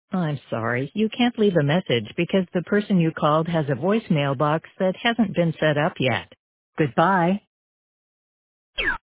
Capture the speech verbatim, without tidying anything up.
I'm sorry, you can't leave a message because the person you called has a voicemail box that hasn't been set up yet. Goodbye.